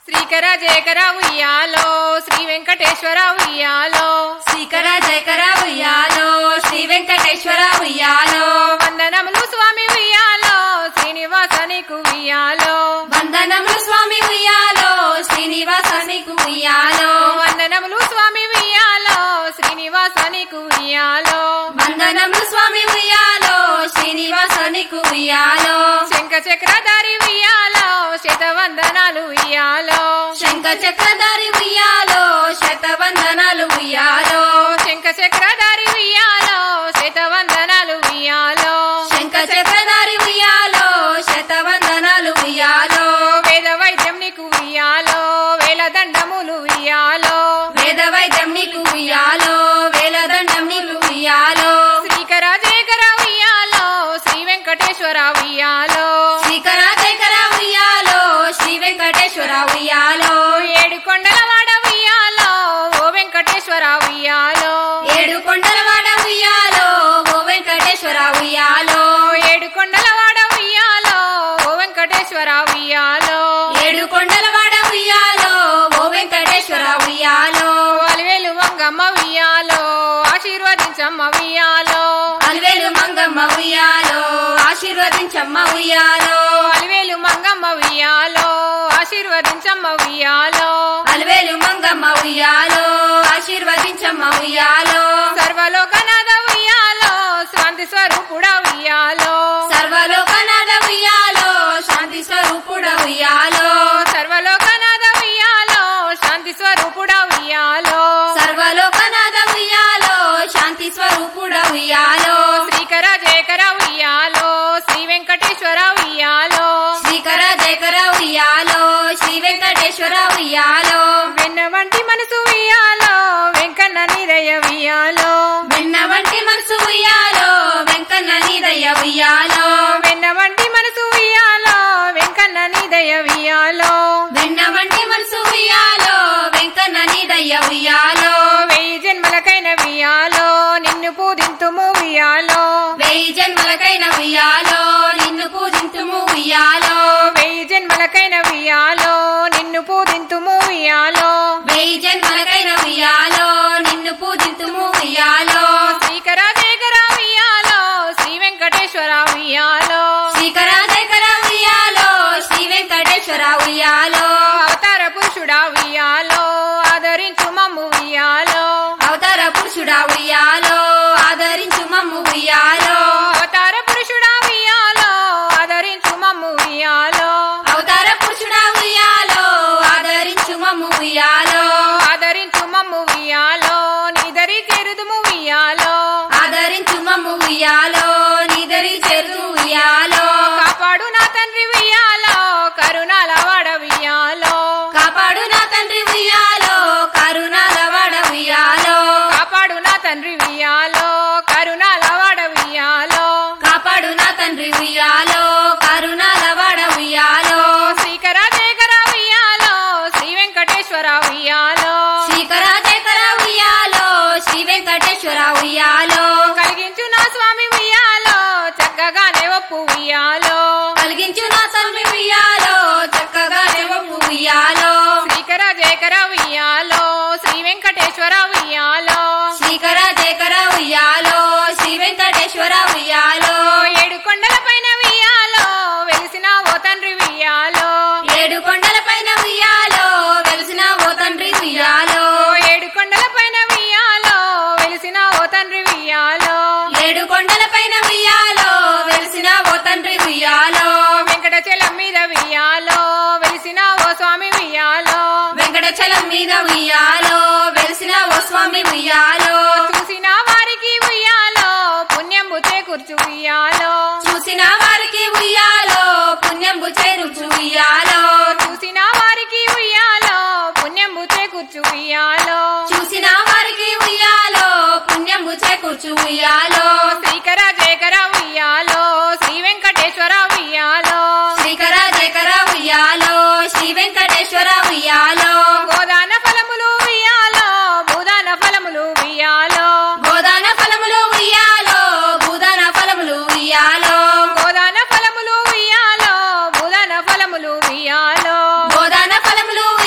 శ్రీకర జయకర ఉయ్యాలో శ్రీ వెంకటేశ్వర ఉయ్యాలో శ్రీకర జయకర ఉయ్యాలో శ్రీ వెంకటేశ్వర ఉయ్యాలో వందనములు స్వామి ఉయ్యాలో శ్రీనివాస నీకు ఉయ్యాలో వందనములు స్వామి ఉయ్యాలో శ్రీనివాస నీకు ఉయ్యాలో వందనములు స్వామి ఉయ్యాలో శ్రీనివాస నీకు ఉయ్యాలో వందనములు స్వామి ఉయ్యాలో శ్రీనివాస నీకు ఉయ్యాలో శంఖ చక్రధారి ఉయ్యాలో శతవందనాలు ఉయ్యాలో శంఖ చక్రధారి ఉయ్యాలో శతవందనాలు ఉయ్యాలో శంఖ చక్రధారి ఉయ్యాలో శతవందనాలు ఉయ్యాలో శంఖ చక్రధారి ఉయ్యాలో శతవందనాలు ఉయ్యాలో వేద వైద్యం నీకు ఉయ్యాలో వేల దండములు ఉయ్యాలో వేద వైద్యం నీకు ఉయ్యాలో వేలదండం నీకు ఉయ్యాలో శ్రీకర జయకర ఉయ్యాలో శ్రీ వెంకటేశ్వర ఉయ్యాలో శ్రీకర జయకర ఉయ్యాలో శ్రీ వెంకటేశ్వర ఉయ్యాలో ఏడు కొండల వాడ ఉయ్యాలో ఓ వెంకటేశ్వర ఉయ్యాలో ఏడు కొండల వాడ ఉయ్యాలో ఓ వెంకటేశ్వర ఉయ్యాలో ఏడు కొండల వాడ ఉయ్యాలో ఓ వెంకటేశ్వర ఉయ్యాలో ఏడు కొండల వాడ ఉయ్యాలో ఓ వెంకటేశ్వర ఉయ్యాలో అలివేలు మంగమ్మ ఉయ్యాలో ఆశీర్వదించమ్మ ఉయ్యాలో అలివేలు మంగమ్మ ఉయ్యాలో ఆశీర్వదించమ్మ ఉయ్యాలో అలివేలు మంగమ్మ ఉయ్యాలో ఆశీర్వదించమ్మ ఉయ్యాలో అలివేలు మంగమ్మ ఉయ్యాలో ఆశీర్వదించమ్మ ఉయ్యాలో సర్వలోకనాథ ఉయ్యాలో శాంతి స్వరూపుడ ఉయ్యాలో సర్వలోకనాథ ఉయ్యాలో శాంతి స్వరూపుడ ఉయ్యాలో సర్వలోకనాథ ఉయ్యాలో శాంతి స్వరూపుడ ఉయ్యాలో సర్వలోకనాథ ఉయ్యాలో శాంతి స్వరూపుడ ఉయ్యాలో శ్రీకర జయకర ఉయ్యాలో శ్రీ వెంకటేశ్వర ఉయ్యాలో శ్రీకర జయకర ఉయ్యాలో శ్రీ వెంకటేశ్వర ఉయ్యాలో వెన్న వంటి మనసు ఉయ్యాలో వెంకన్న నీరయ్య ఉయ్యాలో వెన్న వంటి మనసు ఉయ్యాలో వెంకన్న నీదయ్య ఉయ్యాలో వెన్న వంటి మనసు ఉయ్యాలో వెంకన్న నీదయ్య ఉయ్యాలో వెన్న వంటి మనసు ఉయ్యాలో వెంకన్న నీదయ్య ఉయ్యాలో వెయ్యి జన్మలకైన ఉయ్యాలో నిన్ను పూజింతుము ఉయ్యాలో వెయ్యి జన్మలకైన ఉయ్యాలో నిన్ను పూజింతుము ఉయ్యాలో వెయ్యి జన్మలకైన ఉయ్యాలో నిన్ను పూజింతుము ఉయ్యాలో వెయ్యి జన్మలకైన ఉయ్యాలో నిన్ను పూజింతుము ఉయ్యాలో శ్రీకర జయకర ఉయ్యాలో శ్రీ వెంకటేశ్వర ఉయ్యాలో శ్రీకర జయకర ఉయ్యాలో శ్రీ వెంకటేశ్వర ఉయ్యాలో అవతార పురుషుడా ఉయ్యాలో ఆదరించు మమ్ము ఉయ్యాలో అవతార పురుషుడా ఉయ్యాలో ఆదరించు మమ్ము ఉయ్యాలో అవతార పురుషుడా ఉయ్యాలో ఆదరించు మమ్ము ఉయ్యాలో అవతార పురుషుడా ఉయ్యాలో ఆదరించు మమ్ము ఉయ్యాలో ఆదరించు మమ్ము ఉయ్యాలో నీదరి చేరుదుము ఉయ్యాలో ఆదరించు మమ్ము ఉయ్యాలో నీదరి చేరు ఉయ్యాలో కాపాడు నా తండ్రి ఉయ్యాలో కరుణాల వాడ ఉయ్యాలో కాపాడు నా తండ్రి ఉయ్యాలో కరుణాల వాడ ఉయ్యాలో కాపాడు నా తండ్రి ఉయ్యాలో కరుణాల వాడ ఉయ్యాలో కాపాడు నా తండ్రి ఉయ్యాలో కరుణాల వాడ ఉయ్యాలో శ్రీకర జయకర ఉయ్యాలో శ్రీ వెంకటేశ్వర ఉయ్యాలో శ్రీకర జయకర ఉయ్యాలో శ్రీ వెంకటేశ్వర ఉయ్యాలో కలిగించు నా స్వామి ఉయ్యాలో చక్కగానే ఒప్పు ఉయ్యాలో కలిగించు నా తండ్రి ఉయ్యాలో చక్కగా దేవపు ఉయ్యాలో శ్రీకర జయకర ఉయ్యాలో శ్రీ వెంకటేశ్వర ఉయ్యాలో శ్రీకర జయకర ఉయ్యాలో శ్రీ వెంకటేశ్వర ఉయ్యాలో ఏడు కొండల పైన ఉయ్యాలో వెలిసిన ఓ తండ్రి ఉయ్యాలో ఏడు కొండల పైన ఉయ్యాలో వెలిసిన ఓ తండ్రి ఉయ్యాలో ఏడు కొండల పైన ఉయ్యాలో వెలిసిన ఓ తండ్రి ఉయ్యాలో ఏడు కొండల పైన ఉయ్యాలో వెలిసిన ఓ తండ్రి ఉయ్యాలో వెంకటచలం మీద ఉయ్యాలో వెలిసిన ఓ స్వామి ఉయ్యాలో వెంకటచలం మీద ఉయ్యాలో వెలిసిన ఓ స్వామి ఉయ్యాలో చూసిన వారికి ఉయ్యాలో పుణ్యంబు చేకూర్చు ఉయ్యాలో చూసిన వారికి ఉయ్యాలో పుణ్యంబు చేరుచు ఉయ్యాలో చూసిన వారికి ఉయ్యాలో పుణ్యంబు చేకూర్చు ఉయ్యాలో చూసిన వారికి ఉయ్యాలో పుణ్యంబు చేకూర్చు ఉయ్యాలో శ్రీకర జయకర ఉయ్యాలో శ్రీ వెంకటేశ్వర ఉయ్యాలో శ్రీకర జయకర ఉయ్యాలో శ్రీ వెంకటేశ్వర ఉయ్యాలో గోదాన ఫలములు ఉయ్యాలో భూదాన ఫలములు ఉయ్యాలో గోదాన ఫలములు ఉయ్యాలో భూదాన ఫలములు ఉయ్యాలో గోదాన ఫలములు ఉయ్యాలో భూదాన ఫలములు ఉయ్యాలో గోదాన ఫలములు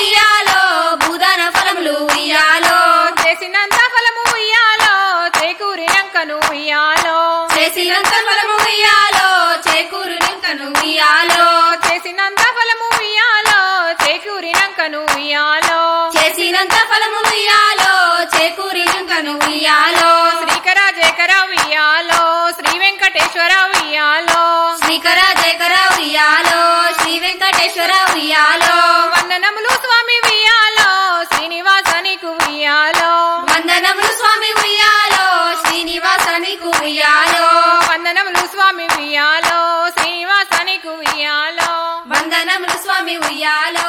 వెంకటేశ్వర ఉయ్యాలో శ్రీకర జయకర ఉయ్యాలో శ్రీ వెంకటేశ్వర ఉయ్యాలో వందనములు స్వామి ఉయ్యాలో శ్రీనివాస నీకు ఉయ్యాలో వందనములు స్వామి ఉయ్యాలో శ్రీనివాస నీకు ఉయ్యాలో వందనములు స్వామి ఉయ్యాలో శ్రీనివాస నీకు ఉయ్యాలో వందనములు స్వామి ఉయ్యాలో